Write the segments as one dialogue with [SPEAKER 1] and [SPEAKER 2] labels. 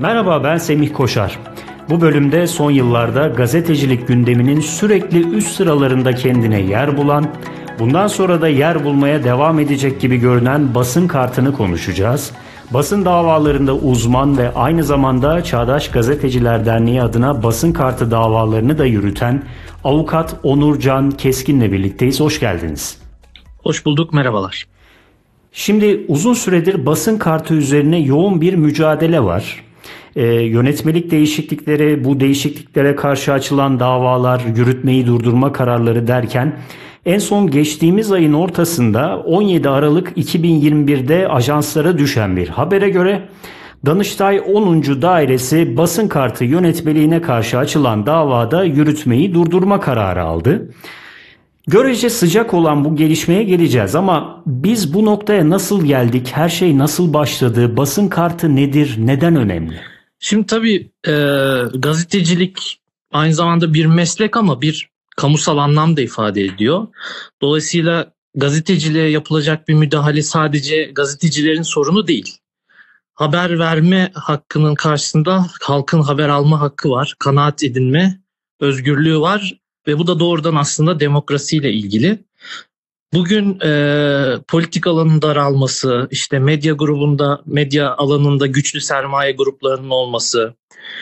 [SPEAKER 1] Merhaba, ben Semih Koşar. Bu bölümde son yıllarda gazetecilik gündeminin sürekli üst sıralarında kendine yer bulan, bundan sonra da yer bulmaya devam edecek gibi görünen basın kartını konuşacağız. Basın davalarında uzman ve aynı zamanda Çağdaş Gazeteciler Derneği adına basın kartı davalarını da yürüten avukat Onur Can Keskin'le birlikteyiz. Hoş geldiniz.
[SPEAKER 2] Hoş bulduk, merhabalar.
[SPEAKER 1] Şimdi uzun süredir basın kartı üzerine yoğun bir mücadele var. Yönetmelik değişiklikleri, bu değişikliklere karşı açılan davalar, yürütmeyi durdurma kararları derken en son geçtiğimiz ayın ortasında 17 Aralık 2021'de ajanslara düşen bir habere göre Danıştay 10. Dairesi basın kartı yönetmeliğine karşı açılan davada yürütmeyi durdurma kararı aldı. Görece sıcak olan bu gelişmeye geleceğiz ama biz bu noktaya nasıl geldik, her şey nasıl başladı, basın kartı nedir, neden önemli?
[SPEAKER 2] Şimdi tabii gazetecilik aynı zamanda bir meslek ama bir kamusal anlam da ifade ediyor. Dolayısıyla gazeteciliğe yapılacak bir müdahale sadece gazetecilerin sorunu değil. Haber verme hakkının karşısında halkın haber alma hakkı var, kanaat edinme özgürlüğü var ve bu da doğrudan aslında demokrasiyle ilgili. Bugün politik alanın daralması, işte medya alanında güçlü sermaye gruplarının olması,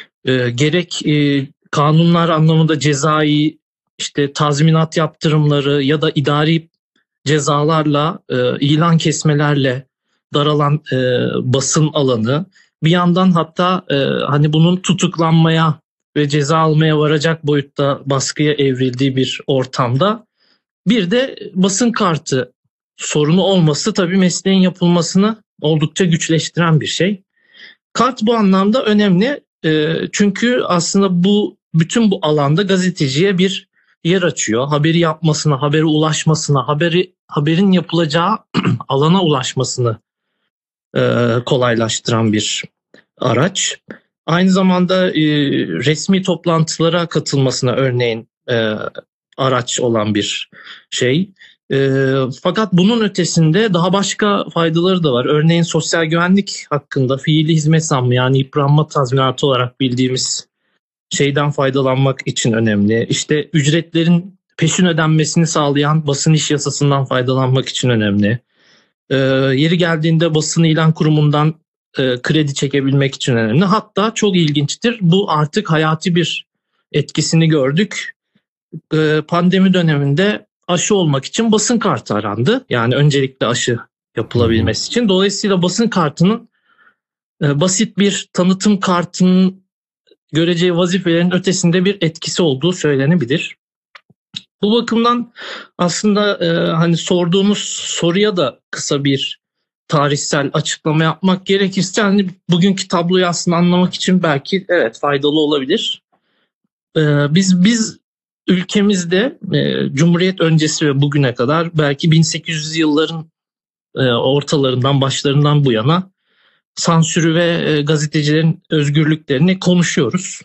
[SPEAKER 2] gerek kanunlar anlamında cezai, işte tazminat yaptırımları ya da idari cezalarla, ilan kesmelerle daralan basın alanı, bir yandan hatta hani bunun tutuklanmaya ve ceza almaya varacak boyutta baskıya evrildiği bir ortamda bir de basın kartı sorunu olması tabii mesleğin yapılmasını oldukça güçleştiren bir şey. Kart bu anlamda önemli çünkü aslında bütün bu alanda gazeteciye bir yer açıyor. Haberi yapmasına, habere ulaşmasına, haberin yapılacağı alana ulaşmasını kolaylaştıran bir araç. Aynı zamanda resmi toplantılara katılmasına örneğin araç olan bir şey. Fakat bunun ötesinde daha başka faydaları da var. Örneğin sosyal güvenlik hakkında fiili hizmet zammı, yani yıpranma tazminatı olarak bildiğimiz şeyden faydalanmak için önemli. İşte ücretlerin peşin ödenmesini sağlayan basın iş yasasından faydalanmak için önemli. Yeri geldiğinde basın ilan kurumundan kredi çekebilmek için önemli. Hatta çok ilginçtir, bu artık hayati bir etkisini gördük. Pandemi döneminde aşı olmak için basın kartı arandı. Yani öncelikle aşı yapılabilmesi için. Dolayısıyla basın kartının basit bir tanıtım kartının göreceği vazifelerin ötesinde bir etkisi olduğu söylenebilir. Bu bakımdan aslında hani sorduğunuz soruya da kısa bir tarihsel açıklama yapmak gerekirse, hani bugünkü tabloyu aslında anlamak için belki evet faydalı olabilir. Biz ülkemizde Cumhuriyet öncesi ve bugüne kadar belki 1800 yılların ortalarından, başlarından bu yana sansürü ve gazetecilerin özgürlüklerini konuşuyoruz.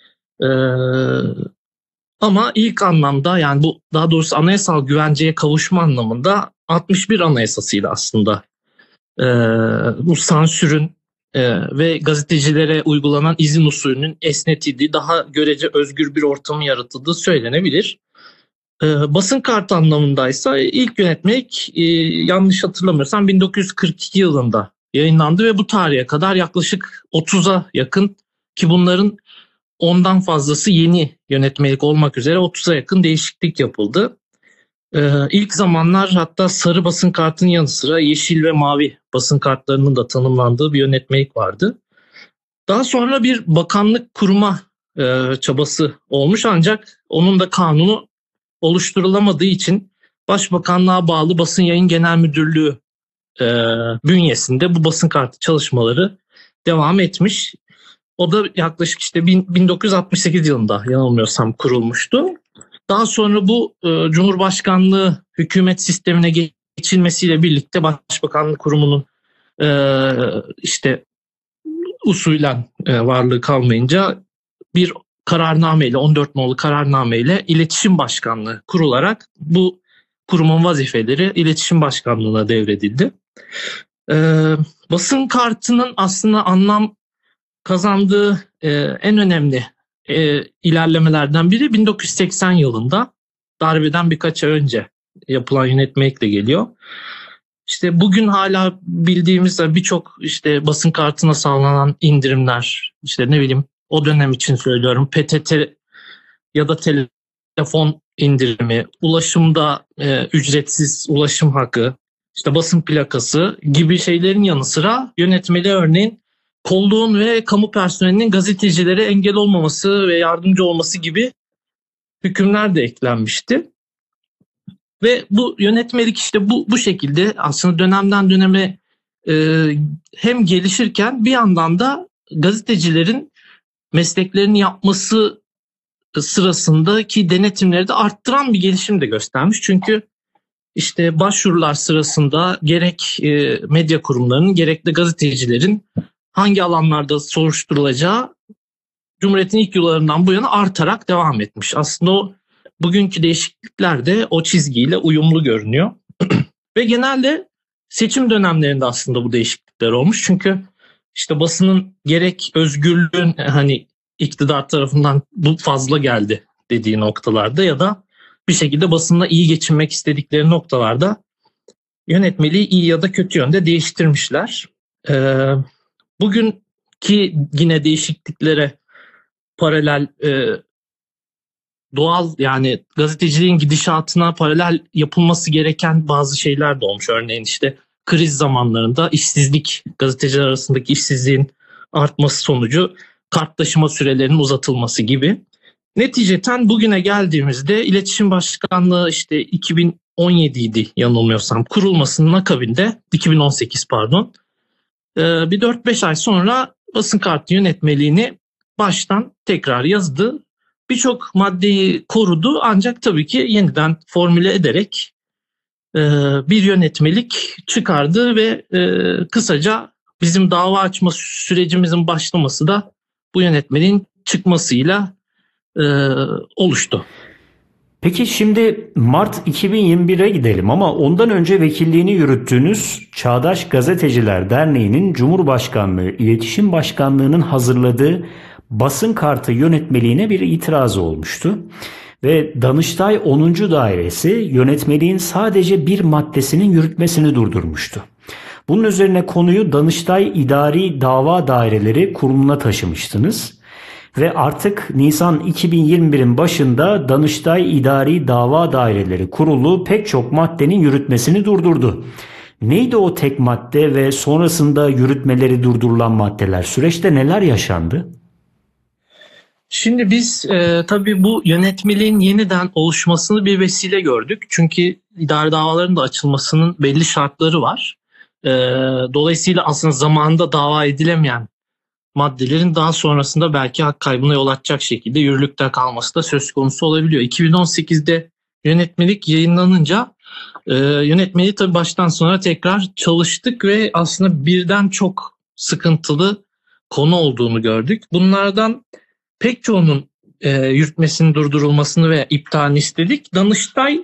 [SPEAKER 2] Ama ilk anlamda, yani bu daha doğrusu anayasal güvenceye kavuşma anlamında 61 Anayasası'yla aslında bu sansürün ve gazetecilere uygulanan izin usulünün esnetildiği, daha görece özgür bir ortamın yaratıldığı söylenebilir. Basın kartı anlamındaysa ilk yönetmelik yanlış hatırlamıyorsam 1942 yılında yayınlandı ve bu tarihe kadar yaklaşık 30'a yakın, ki bunların ondan fazlası yeni yönetmelik olmak üzere 30'a yakın değişiklik yapıldı. İlk zamanlar hatta sarı basın kartının yanı sıra yeşil ve mavi basın kartlarının da tanımlandığı bir yönetmelik vardı. Daha sonra bir bakanlık kurma çabası olmuş, ancak onun da kanunu oluşturulamadığı için Başbakanlığa bağlı Basın Yayın Genel Müdürlüğü bünyesinde bu basın kartı çalışmaları devam etmiş. O da yaklaşık işte 1968 yılında yanılmıyorsam kurulmuştu. Daha sonra bu Cumhurbaşkanlığı hükümet sistemine geçilmesiyle birlikte Başbakanlık Kurumu'nun işte usulen varlığı kalmayınca bir kararnameyle, 14 nolu kararnameyle İletişim Başkanlığı kurularak bu kurumun vazifeleri İletişim Başkanlığı'na devredildi. Basın kartının aslında anlam kazandığı en önemli ilerlemelerden biri 1980 yılında darbeden birkaç ay önce yapılan yönetmelikle geliyor. İşte bugün hala bildiğimiz birçok işte basın kartına sağlanan indirimler, işte ne bileyim o dönem için söylüyorum, PTT ya da telefon indirimi, ulaşımda ücretsiz ulaşım hakkı, işte basın plakası gibi şeylerin yanı sıra yönetmeliğe örneğin kolluğun ve kamu personelinin gazetecilere engel olmaması ve yardımcı olması gibi hükümler de eklenmişti. Ve bu yönetmelik işte bu şekilde aslında dönemden döneme hem gelişirken bir yandan da gazetecilerin mesleklerini yapması sırasındaki denetimleri de arttıran bir gelişim de göstermiş. Çünkü işte başvurular sırasında gerek medya kurumlarının gerek de gazetecilerin hangi alanlarda soruşturulacağı Cumhuriyet'in ilk yıllarından bu yana artarak devam etmiş. Aslında o bugünkü değişiklikler de o çizgiyle uyumlu görünüyor. Ve genelde seçim dönemlerinde aslında bu değişiklikler olmuş. Çünkü işte basının gerek özgürlüğün hani iktidar tarafından bu fazla geldi dediği noktalarda ya da bir şekilde basınla iyi geçinmek istedikleri noktalarda yönetmeliği iyi ya da kötü yönde değiştirmişler. Bugünkü yine değişikliklere paralel doğal yani gazeteciliğin gidişatına paralel yapılması gereken bazı şeyler de olmuş. Örneğin işte kriz zamanlarında işsizlik, gazeteciler arasındaki işsizliğin artması sonucu kart taşıma sürelerinin uzatılması gibi. Neticeten bugüne geldiğimizde İletişim Başkanlığı işte 2017 idi yanılmıyorsam kurulmasının akabinde 2018 pardon. Bir 4-5 ay sonra basın kartı yönetmeliğini baştan tekrar yazdı. Birçok maddeyi korudu ancak tabii ki yeniden formüle ederek bir yönetmelik çıkardı ve kısaca bizim dava açma sürecimizin başlaması da bu yönetmeliğin çıkmasıyla oluştu.
[SPEAKER 1] Peki şimdi Mart 2021'e gidelim ama ondan önce vekilliğini yürüttüğünüz Çağdaş Gazeteciler Derneği'nin Cumhurbaşkanlığı İletişim Başkanlığı'nın hazırladığı basın kartı yönetmeliğine bir itirazı olmuştu. Ve Danıştay 10. Dairesi yönetmeliğin sadece bir maddesinin yürütmesini durdurmuştu. Bunun üzerine konuyu Danıştay İdari Dava Daireleri Kurulu'na taşımıştınız. Ve artık Nisan 2021'in başında Danıştay İdari Dava Daireleri Kurulu pek çok maddenin yürütmesini durdurdu. Neydi o tek madde ve sonrasında yürütmeleri durdurulan maddeler? Süreçte neler yaşandı?
[SPEAKER 2] Şimdi biz tabii bu yönetmeliğin yeniden oluşmasını bir vesile gördük. Çünkü idari davaların da açılmasının belli şartları var. Dolayısıyla aslında zamanında dava edilemeyen maddelerin daha sonrasında belki hak kaybına yol açacak şekilde yürürlükte kalması da söz konusu olabiliyor. 2018'de yönetmelik yayınlanınca yönetmeliği tabii baştan sona tekrar çalıştık ve aslında birden çok sıkıntılı konu olduğunu gördük. Bunlardan pek çoğunun yürütmesinin durdurulmasını ve iptalini istedik. Danıştay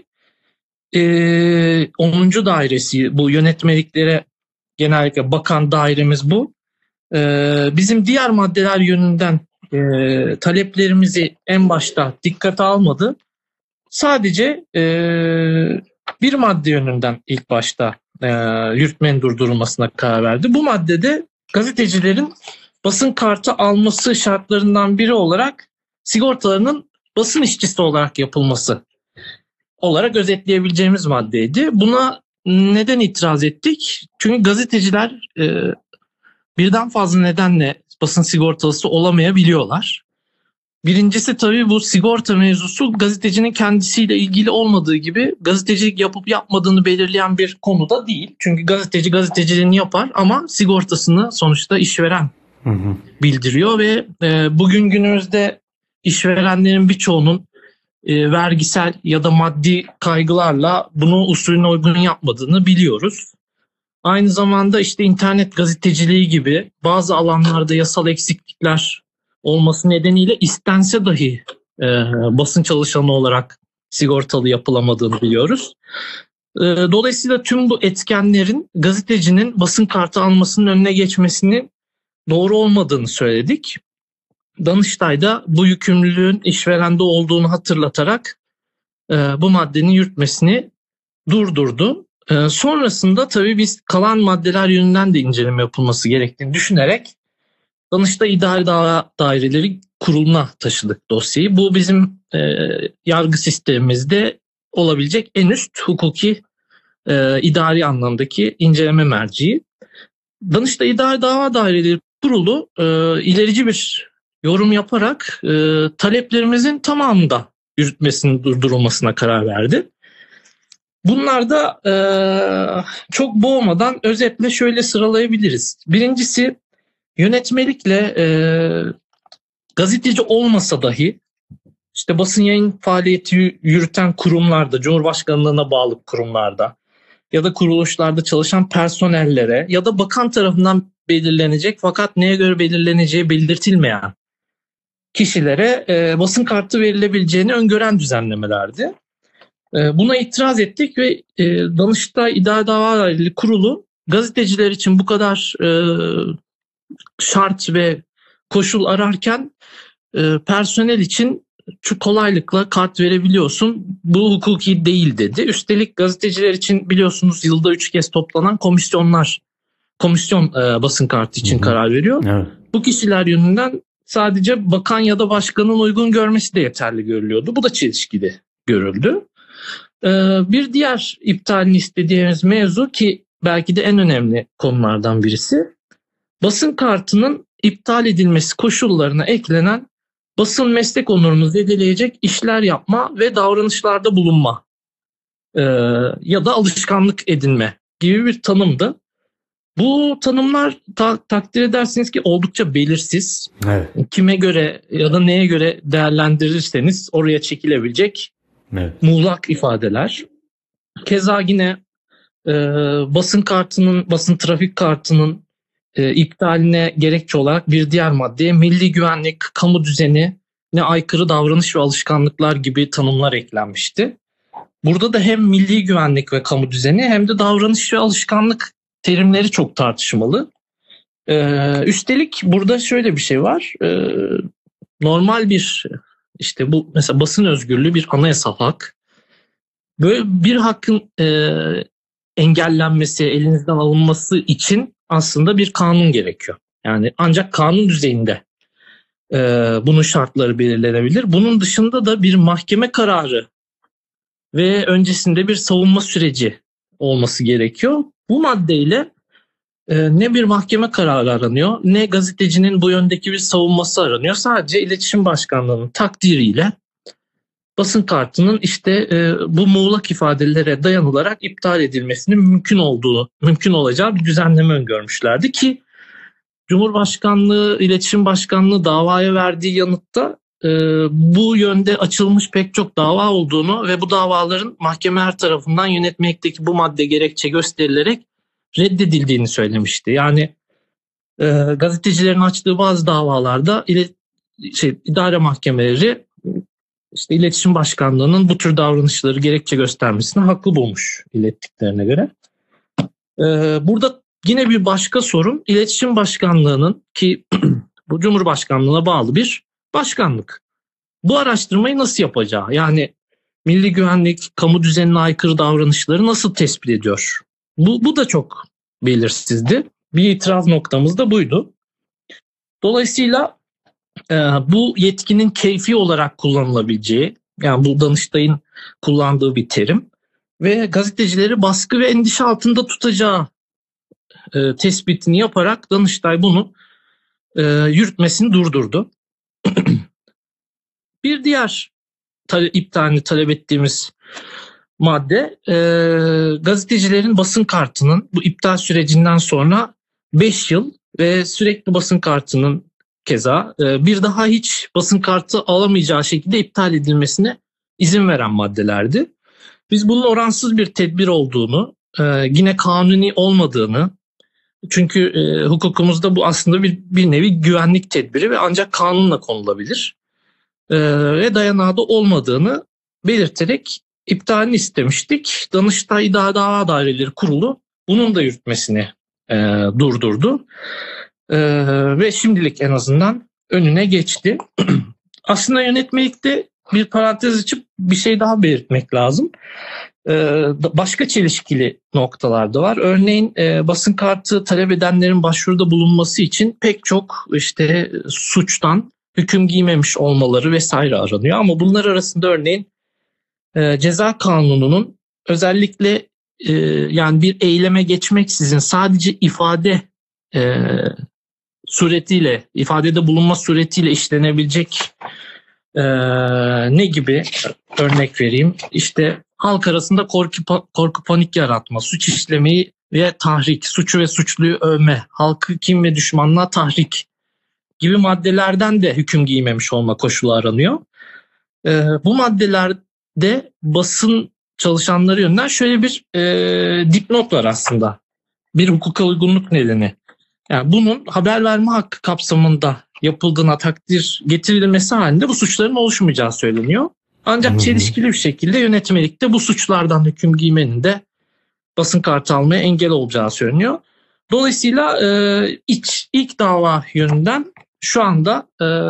[SPEAKER 2] 10. dairesi bu yönetmeliklere genellikle bakan dairemiz bu. Bizim diğer maddeler yönünden taleplerimizi en başta dikkate almadı. Sadece bir madde yönünden ilk başta yürütmenin durdurulmasına karar verdi. Bu maddede gazetecilerin basın kartı alması şartlarından biri olarak sigortalarının basın işçisi olarak yapılması olarak özetleyebileceğimiz maddeydi. Buna neden itiraz ettik? Çünkü gazeteciler birden fazla nedenle basın sigortalısı olamayabiliyorlar. Birincisi tabii bu sigorta mevzusu gazetecinin kendisiyle ilgili olmadığı gibi gazetecilik yapıp yapmadığını belirleyen bir konu da değil. Çünkü gazeteci gazeteciliğini yapar ama sigortasını sonuçta işveren bildiriyor ve bugün günümüzde işverenlerin birçoğunun vergisel ya da maddi kaygılarla bunu usulüne uygun yapmadığını biliyoruz. Aynı zamanda işte internet gazeteciliği gibi bazı alanlarda yasal eksiklikler olması nedeniyle istense dahi basın çalışanı olarak sigortalı yapılamadığını biliyoruz. Dolayısıyla tüm bu etkenlerin gazetecinin basın kartı almasının önüne geçmesini doğru olmadığını söyledik. Danıştay da bu yükümlülüğün işverende olduğunu hatırlatarak bu maddenin yürütmesini durdurdu. Sonrasında tabii biz kalan maddeler yönünden de inceleme yapılması gerektiğini düşünerek Danıştay İdari Dava Daireleri Kurulu'na taşıdık dosyayı. Bu bizim yargı sistemimizde olabilecek en üst hukuki idari anlamdaki inceleme merci. Danıştay İdari Dava Daireleri Kurulu ilerici bir yorum yaparak taleplerimizin tamamında yürütmesinin durdurulmasına karar verdi. Bunlar da çok boğmadan özetle şöyle sıralayabiliriz. Birincisi, yönetmelikle gazeteci olmasa dahi işte basın yayın faaliyeti yürüten kurumlarda, Cumhurbaşkanlığına bağlı kurumlarda ya da kuruluşlarda çalışan personellere ya da bakan tarafından belirlenecek fakat neye göre belirleneceği belirtilmeyen kişilere basın kartı verilebileceğini öngören düzenlemelerdi. Buna itiraz ettik ve Danıştay İdari Dava Daireleri Kurulu gazeteciler için bu kadar şart ve koşul ararken personel için şu kolaylıkla kart verebiliyorsun. Bu hukuki değil dedi. Üstelik gazeteciler için biliyorsunuz yılda 3 kez toplanan komisyon basın kartı için karar veriyor.
[SPEAKER 1] Evet.
[SPEAKER 2] Bu kişiler yönünden sadece bakan ya da başkanın uygun görmesi de yeterli görülüyordu. Bu da çelişkili görüldü. Bir diğer iptalini istediğimiz mevzu ki belki de en önemli konulardan birisi, basın kartının iptal edilmesi koşullarına eklenen basın meslek onurunu zedeleyecek işler yapma ve davranışlarda bulunma ya da alışkanlık edinme gibi bir tanımdı. Bu tanımlar takdir edersiniz ki oldukça belirsiz.
[SPEAKER 1] Evet.
[SPEAKER 2] Kime göre ya da neye göre değerlendirirseniz oraya çekilebilecek muğlak ifadeler. Keza yine basın trafik kartının iptaline gerekçe olarak bir diğer maddeye milli güvenlik, kamu düzeni, ne aykırı davranış ve alışkanlıklar gibi tanımlar eklenmişti. Burada da hem milli güvenlik ve kamu düzeni hem de davranış ve alışkanlık terimleri çok tartışmalı. Üstelik burada şöyle bir şey var. Normal bir işte bu mesela basın özgürlüğü bir anayasal hak. Böyle bir hakkın engellenmesi, elinizden alınması için aslında bir kanun gerekiyor. Yani ancak kanun düzeyinde bunun şartları belirlenebilir. Bunun dışında da bir mahkeme kararı ve öncesinde bir savunma süreci olması gerekiyor. Bu maddeyle ne bir mahkeme kararı aranıyor ne gazetecinin bu yöndeki bir savunması aranıyor. Sadece İletişim Başkanlığı'nın takdiriyle basın kartının işte bu muğlak ifadelere dayanılarak iptal edilmesinin mümkün olacağı bir düzenleme öngörmüşlerdi ki Cumhurbaşkanlığı, İletişim Başkanlığı davaya verdiği yanıtta bu yönde açılmış pek çok dava olduğunu ve bu davaların mahkemeler tarafından yönetmelikteki bu madde gerekçe gösterilerek reddedildiğini söylemişti. Yani gazetecilerin açtığı bazı davalarda idare mahkemeleri işte İletişim Başkanlığı'nın bu tür davranışları gerekçe göstermesine haklı bulmuş ilettiklerine göre. Burada yine bir başka sorun İletişim Başkanlığı'nın ki bu Cumhurbaşkanlığı'na bağlı bir başkanlık. Bu araştırmayı nasıl yapacağı, yani milli güvenlik, kamu düzenine aykırı davranışları nasıl tespit ediyor? Bu da çok belirsizdi. Bir itiraz noktamız da buydu. Dolayısıyla bu yetkinin keyfi olarak kullanılabileceği, yani bu Danıştay'ın kullandığı bir terim ve gazetecileri baskı ve endişe altında tutacağı tespitini yaparak Danıştay bunu yürütmesini durdurdu. Bir diğer iptalini talep ettiğimiz madde gazetecilerin basın kartının bu iptal sürecinden sonra 5 yıl ve sürekli basın kartının keza bir daha hiç basın kartı alamayacağı şekilde iptal edilmesine izin veren maddelerdi. Biz bunun oransız bir tedbir olduğunu, yine kanuni olmadığını, çünkü hukukumuzda bu aslında bir nevi güvenlik tedbiri ve ancak kanunla konulabilir ve dayanağı da olmadığını belirterek iptalini istemiştik. Danıştay İdari Dava Daireleri Kurulu bunun da yürütmesini durdurdu. Ve şimdilik en azından önüne geçti. Aslında yönetmelikte bir parantez açıp bir şey daha belirtmek lazım. Başka çelişkili noktalar da var. Örneğin basın kartı talep edenlerin başvuruda bulunması için pek çok işte suçtan hüküm giymemiş olmaları vesaire aranıyor. Ama bunlar arasında örneğin ceza kanununun özellikle yani bir eyleme geçmeksizin sadece suretiyle, ifadede bulunma suretiyle işlenebilecek ne gibi örnek vereyim? İşte halk arasında korku panik yaratma, suç işlemeyi ve tahrik, suçu ve suçluyu övme, halkı kin ve düşmanlığa tahrik gibi maddelerden de hüküm giymemiş olma koşulu aranıyor. Bu maddelerde basın çalışanları yönünden şöyle bir dipnot var aslında. Bir hukuka uygunluk nedeni. Yani bunun haber verme hakkı kapsamında yapıldığına takdir getirilmesi halinde bu suçların oluşmayacağı söyleniyor. Ancak çelişkili bir şekilde yönetmelikte bu suçlardan hüküm giymenin de basın kartı almaya engel olacağı söyleniyor. Dolayısıyla ilk dava yönünden şu anda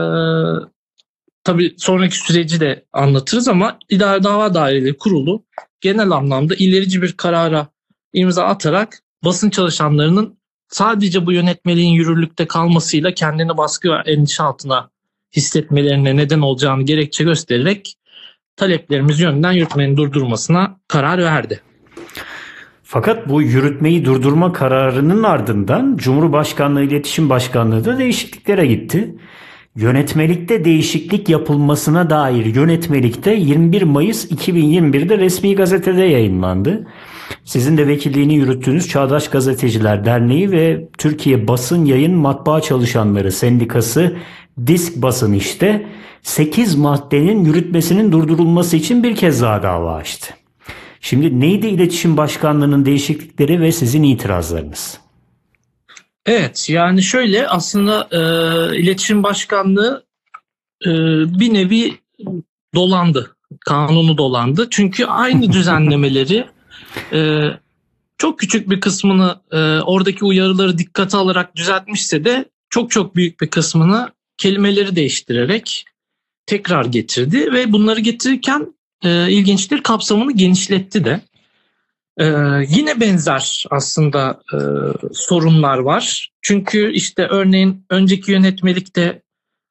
[SPEAKER 2] tabii sonraki süreci de anlatırız ama İdare Dava Daireleri Kurulu genel anlamda ilerici bir karara imza atarak basın çalışanlarının sadece bu yönetmeliğin yürürlükte kalmasıyla kendini baskı ve endişe altına hissetmelerine neden olacağını gerekçe göstererek taleplerimiz yönünden yürütmenin durdurmasına karar verdi.
[SPEAKER 1] Fakat bu yürütmeyi durdurma kararının ardından Cumhurbaşkanlığı İletişim Başkanlığı da değişikliklere gitti. Yönetmelikte değişiklik yapılmasına dair yönetmelikte 21 Mayıs 2021'de resmi gazetede yayınlandı. Sizin de vekilliğini yürüttüğünüz Çağdaş Gazeteciler Derneği ve Türkiye Basın Yayın Matbaa Çalışanları Sendikası Disk Basın işte 8 maddenin yürütmesinin durdurulması için bir kez daha dava açtı. Şimdi neydi İletişim Başkanlığı'nın değişiklikleri ve sizin itirazlarınız?
[SPEAKER 2] Evet, yani şöyle aslında İletişim Başkanlığı bir nevi dolandı, kanunu dolandı. Çünkü aynı düzenlemeleri çok küçük bir kısmını oradaki uyarıları dikkate alarak düzeltmişse de çok büyük bir kısmını kelimeleri değiştirerek tekrar getirdi ve bunları getirirken ilginçtir kapsamını genişletti de. Yine benzer aslında sorunlar var. Çünkü işte örneğin önceki yönetmelikte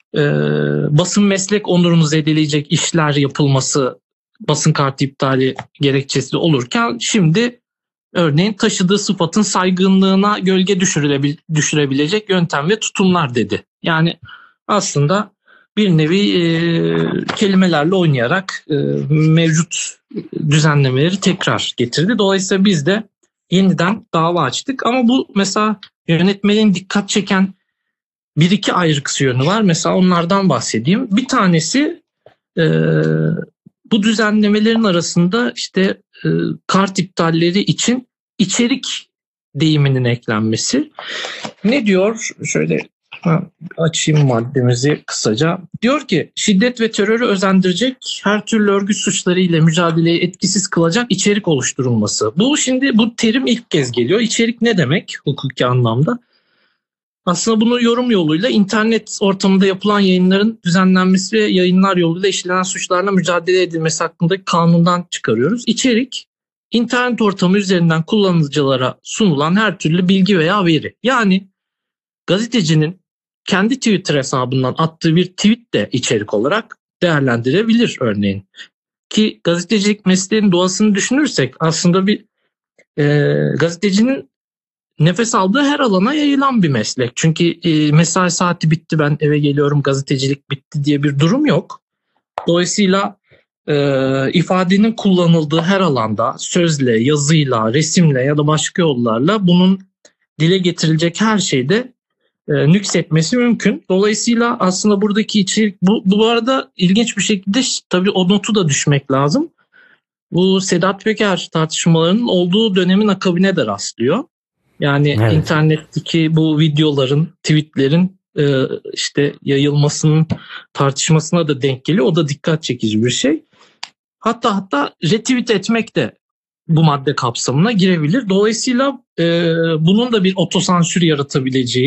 [SPEAKER 2] basın meslek onurunu zedeleyecek işler yapılması basın kartı iptali gerekçesi olurken şimdi örneğin taşıdığı sıfatın saygınlığına gölge düşürebilecek yöntem ve tutumlar dedi. Yani aslında bir nevi kelimelerle oynayarak mevcut düzenlemeleri tekrar getirdi. Dolayısıyla biz de yeniden dava açtık. Ama bu mesela yönetmenin dikkat çeken bir iki ayrıksı yönü var. Mesela onlardan bahsedeyim. Bir tanesi bu düzenlemelerin arasında işte kart iptalleri için içerik deyiminin eklenmesi. Ne diyor? Şöyle açayım maddemizi kısaca. Diyor ki şiddet ve terörü özendirecek her türlü örgüt suçları ile mücadeleyi etkisiz kılacak içerik oluşturulması. Bu terim ilk kez geliyor. İçerik ne demek hukuki anlamda? Aslında bunu yorum yoluyla internet ortamında yapılan yayınların düzenlenmesi ve yayınlar yoluyla işlenen suçlarla mücadele edilmesi hakkındaki kanundan çıkarıyoruz. İçerik, internet ortamı üzerinden kullanıcılara sunulan her türlü bilgi veya veri. Yani gazetecinin kendi Twitter hesabından attığı bir tweet de içerik olarak değerlendirebilir örneğin. Ki gazetecilik mesleğinin doğasını düşünürsek aslında bir gazetecinin nefes aldığı her alana yayılan bir meslek. Çünkü mesai saati bitti ben eve geliyorum gazetecilik bitti diye bir durum yok. Dolayısıyla ifadenin kullanıldığı her alanda sözle, yazıyla, resimle ya da başka yollarla bunun dile getirilecek her şeyde nüksetmesi mümkün. Dolayısıyla aslında buradaki içerik bu arada ilginç bir şekilde tabii o notu da düşmek lazım. Bu Sedat Peker tartışmalarının olduğu dönemin akabine de rastlıyor. Yani evet. İnternetteki bu videoların, tweetlerin işte yayılmasının tartışmasına da denk geliyor. O da dikkat çekici bir şey. Hatta retweet etmek de bu madde kapsamına girebilir. Dolayısıyla bunun da bir otosansür yaratabileceği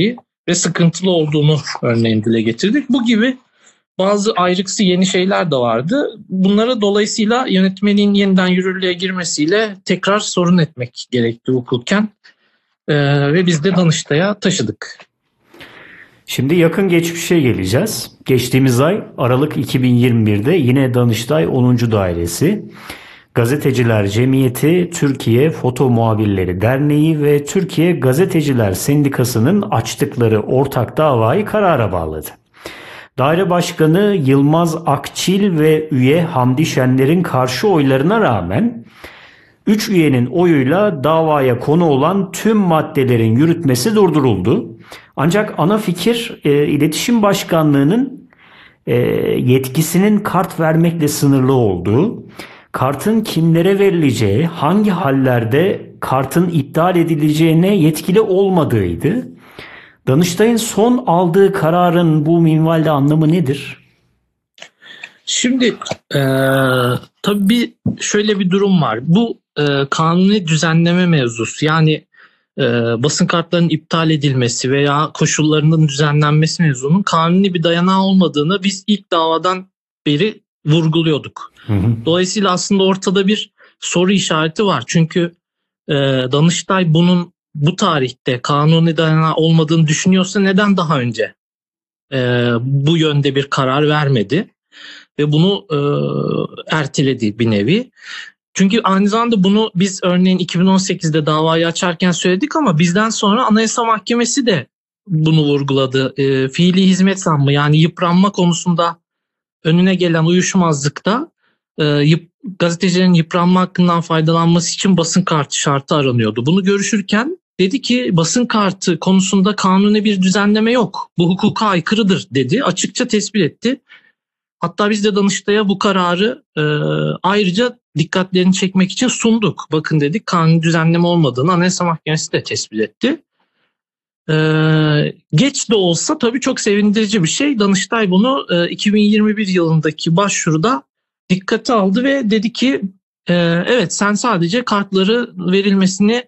[SPEAKER 2] ve sıkıntılı olduğunu örneğin dile getirdik. Bu gibi bazı ayrıksı yeni şeyler de vardı. Bunlara dolayısıyla yönetmeliğin yeniden yürürlüğe girmesiyle tekrar sorun etmek gerekti hukuken. Ve biz de Danıştay'a taşıdık.
[SPEAKER 1] Şimdi yakın geçmişe geleceğiz. Geçtiğimiz ay Aralık 2021'de yine Danıştay 10. Dairesi, Gazeteciler Cemiyeti, Türkiye Foto Muhabirleri Derneği ve Türkiye Gazeteciler Sendikası'nın açtıkları ortak davayı karara bağladı. Daire Başkanı Yılmaz Akçil ve üye Hamdi Şenler'in karşı oylarına rağmen 3 üyenin oyuyla davaya konu olan tüm maddelerin yürütmesi durduruldu. Ancak ana fikir İletişim Başkanlığı'nın yetkisinin kart vermekle sınırlı olduğu, kartın kimlere verileceği, hangi hallerde kartın iptal edileceğine yetkili olmadığıydı. Danıştay'ın son aldığı kararın bu minvalde anlamı nedir?
[SPEAKER 2] Şimdi tabii şöyle bir durum var. Bu kanuni düzenleme mevzusu, yani basın kartlarının iptal edilmesi veya koşullarının düzenlenmesi mevzunun kanuni bir dayanağı olmadığını biz ilk davadan beri vurguluyorduk. Dolayısıyla aslında ortada bir soru işareti var. Çünkü Danıştay bunun bu tarihte kanuni dayanağı olmadığını düşünüyorsa neden daha önce bu yönde bir karar vermedi ve bunu erteledi bir nevi? Çünkü aynı zamanda bunu biz örneğin 2018'de davayı açarken söyledik ama bizden sonra Anayasa Mahkemesi de bunu vurguladı. Fiili hizmet zammı, yani yıpranma konusunda önüne gelen uyuşmazlıkta gazetecilerin yıpranma hakkından faydalanması için basın kartı şartı aranıyordu. Bunu görüşürken dedi ki basın kartı konusunda kanuni bir düzenleme yok. Bu hukuka aykırıdır dedi. Açıkça tespit etti. Hatta biz de Danıştay'a bu kararı ayrıca dikkatlerini çekmek için sunduk. Bakın dedik, kanuni düzenleme olmadığını Anayasa Mahkemesi de tespit etti. Geç de olsa tabii çok sevindirici bir şey. Danıştay bunu 2021 yılındaki başvuruda dikkate aldı ve dedi ki evet, sen sadece kartları verilmesini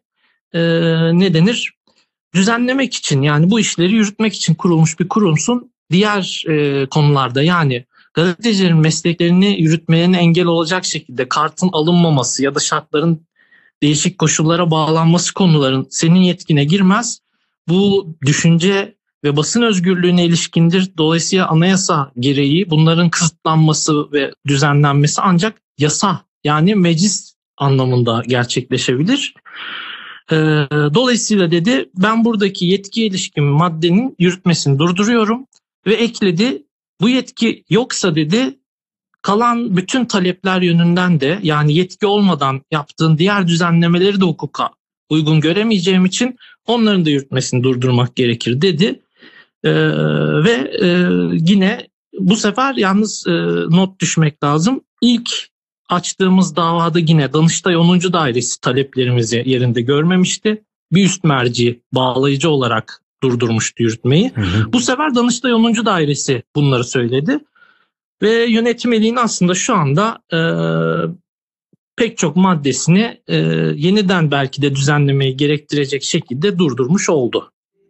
[SPEAKER 2] düzenlemek için, yani bu işleri yürütmek için kurulmuş bir kurumsun. Diğer konularda, yani gazetecilerin mesleklerini yürütmelerine engel olacak şekilde kartın alınmaması ya da şartların değişik koşullara bağlanması konuların senin yetkine girmez. Bu düşünce ve basın özgürlüğüne ilişkindir. Dolayısıyla anayasa gereği bunların kısıtlanması ve düzenlenmesi ancak yasa, yani meclis anlamında gerçekleşebilir. Dolayısıyla dedi, ben buradaki yetkiye ilişkin maddenin yürütmesini durduruyorum ve ekledi. Bu yetki yoksa dedi, kalan bütün talepler yönünden de, yani yetki olmadan yaptığın diğer düzenlemeleri de hukuka uygun göremeyeceğim için onların da yürütmesini durdurmak gerekir dedi. Ve yine bu sefer yalnız not düşmek lazım. İlk açtığımız davada yine Danıştay 10. Dairesi taleplerimizi yerinde görmemişti. Bir üst merci bağlayıcı olarak durdurmuştu yürütmeyi. Bu sefer Danıştay 10. Dairesi bunları söyledi. Ve yönetmeliğin aslında şu anda pek çok maddesini yeniden belki de düzenlemeyi gerektirecek şekilde durdurmuş oldu.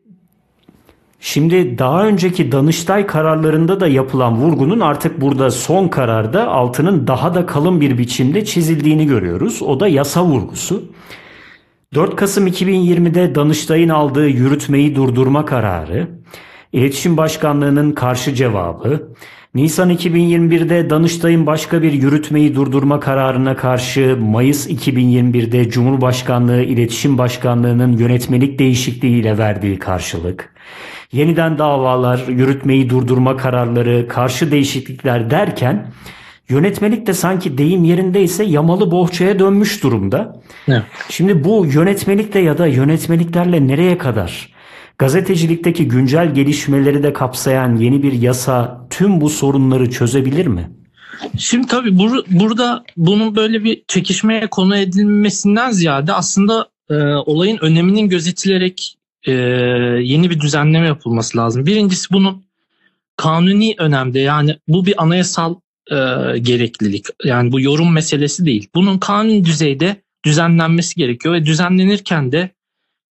[SPEAKER 1] Şimdi daha önceki Danıştay kararlarında da yapılan vurgunun artık burada son kararda altının daha da kalın bir biçimde çizildiğini görüyoruz. O da yasa vurgusu. 4 Kasım 2020'de Danıştay'ın aldığı yürütmeyi durdurma kararı, İletişim Başkanlığı'nın karşı cevabı, Nisan 2021'de Danıştay'ın başka bir yürütmeyi durdurma kararına karşı Mayıs 2021'de Cumhurbaşkanlığı İletişim Başkanlığı'nın yönetmelik değişikliğiyle verdiği karşılık, yeniden davalar, yürütmeyi durdurma kararları, karşı değişiklikler derken yönetmelik de sanki deyim yerindeyse yamalı bohçaya dönmüş durumda.
[SPEAKER 2] Evet.
[SPEAKER 1] Şimdi bu yönetmelikle ya da yönetmeliklerle nereye kadar? Gazetecilikteki güncel gelişmeleri de kapsayan yeni bir yasa tüm bu sorunları çözebilir mi?
[SPEAKER 2] Şimdi tabii burada bunun böyle bir çekişmeye konu edilmesinden ziyade aslında olayın öneminin gözetilerek yeni bir düzenleme yapılması lazım. Birincisi bunun kanuni önemde, yani bu bir anayasal gereklilik. Yani bu yorum meselesi değil. Bunun kanuni düzeyde düzenlenmesi gerekiyor ve düzenlenirken de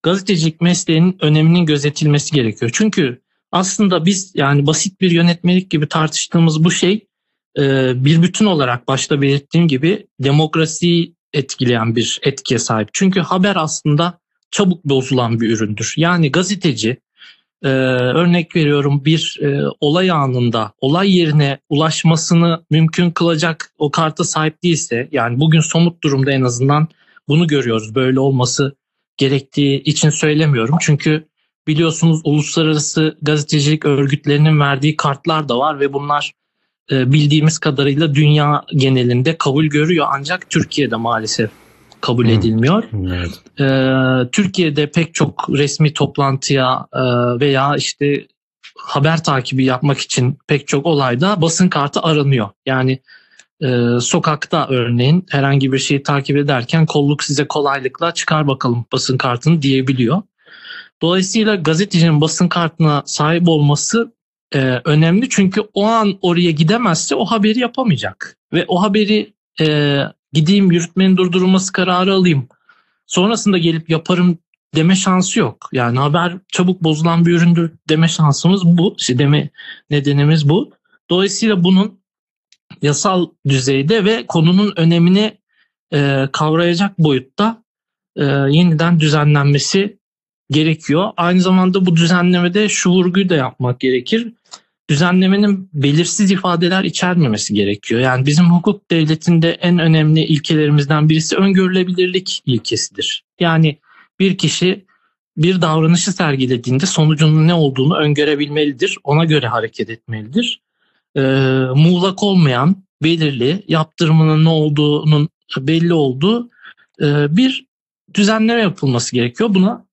[SPEAKER 2] gazetecilik mesleğinin öneminin gözetilmesi gerekiyor. Çünkü aslında biz yani basit bir yönetmelik gibi tartıştığımız bu şey bir bütün olarak başta belirttiğim gibi demokrasiyi etkileyen bir etkiye sahip. Çünkü haber aslında çabuk bozulan bir üründür. Yani gazeteci örnek veriyorum bir olay anında olay yerine ulaşmasını mümkün kılacak o karta sahip değilse, yani bugün somut durumda en azından bunu görüyoruz. Böyle olması gerektiği için söylemiyorum. Çünkü biliyorsunuz uluslararası gazetecilik örgütlerinin verdiği kartlar da var ve bunlar bildiğimiz kadarıyla dünya genelinde kabul görüyor, ancak Türkiye'de maalesef kabul edilmiyor.
[SPEAKER 1] Evet.
[SPEAKER 2] Türkiye'de pek çok resmi toplantıya veya işte haber takibi yapmak için pek çok olayda basın kartı aranıyor. Yani sokakta örneğin herhangi bir şeyi takip ederken kolluk size kolaylıkla çıkar bakalım basın kartını diyebiliyor. Dolayısıyla gazetecinin basın kartına sahip olması önemli, çünkü o an oraya gidemezse o haberi yapamayacak. Ve o haberi gideyim yürütmenin durdurulması kararı alayım, sonrasında gelip yaparım deme şansı yok. Yani haber çabuk bozulan bir üründür deme şansımız bu. Deme nedenimiz bu. Dolayısıyla bunun yasal düzeyde ve konunun önemini kavrayacak boyutta yeniden düzenlenmesi gerekiyor. Aynı zamanda bu düzenlemede şu vurguyu da yapmak gerekir. Düzenlemenin belirsiz ifadeler içermemesi gerekiyor. Yani bizim hukuk devletinde en önemli ilkelerimizden birisi öngörülebilirlik ilkesidir. Yani bir kişi bir davranışı sergilediğinde sonucunun ne olduğunu öngörebilmelidir. Ona göre hareket etmelidir. Muğlak olmayan, belirli, yaptırımının ne olduğunun belli olduğu bir düzenleme yapılması gerekiyor. Buna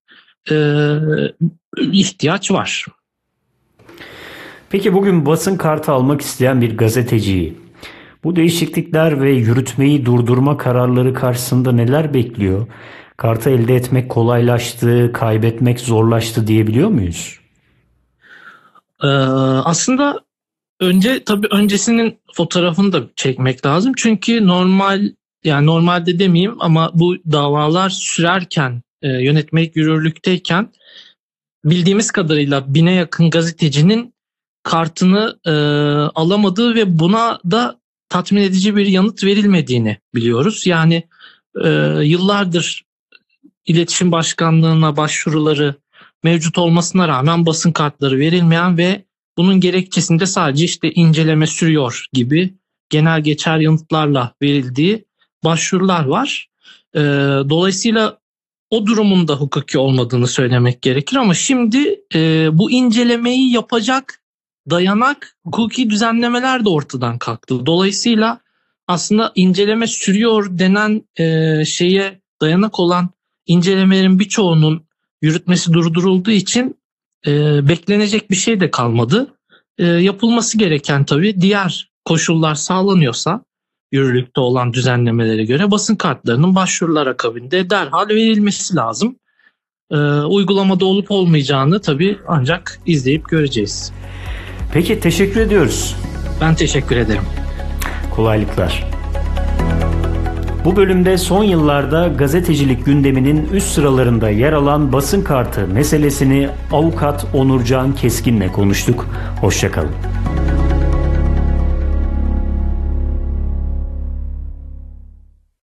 [SPEAKER 2] ihtiyaç var.
[SPEAKER 1] Peki bugün basın kartı almak isteyen bir gazeteciyi bu değişiklikler ve yürütmeyi durdurma kararları karşısında neler bekliyor? Kartı elde etmek kolaylaştı, kaybetmek zorlaştı diyebiliyor muyuz?
[SPEAKER 2] Aslında tabii öncesinin fotoğrafını da çekmek lazım. Çünkü normalde demeyeyim ama bu davalar sürerken, yönetmelik yürürlükteyken bildiğimiz kadarıyla 1000'e yakın gazetecinin kartını alamadığı ve buna da tatmin edici bir yanıt verilmediğini biliyoruz. Yani yıllardır İletişim Başkanlığı'na başvuruları mevcut olmasına rağmen basın kartları verilmeyen ve bunun gerekçesinde sadece işte inceleme sürüyor gibi genel geçer yanıtlarla verildiği başvurular var. Dolayısıyla o durumun da hukuki olmadığını söylemek gerekir, ama şimdi bu incelemeyi yapacak dayanak, hukuki düzenlemeler de ortadan kalktı. Dolayısıyla aslında inceleme sürüyor denen şeye dayanak olan incelemelerin birçoğunun yürütmesi durdurulduğu için beklenecek bir şey de kalmadı. Yapılması gereken tabii diğer koşullar sağlanıyorsa yürürlükte olan düzenlemelere göre basın kartlarının başvurular akabinde derhal verilmesi lazım. Uygulamada olup olmayacağını tabii ancak izleyip göreceğiz.
[SPEAKER 1] Peki, teşekkür ediyoruz.
[SPEAKER 2] Ben teşekkür ederim.
[SPEAKER 1] Kolaylıklar. Bu bölümde son yıllarda gazetecilik gündeminin üst sıralarında yer alan basın kartı meselesini avukat Onurcan Keskin'le konuştuk. Hoşça kalın.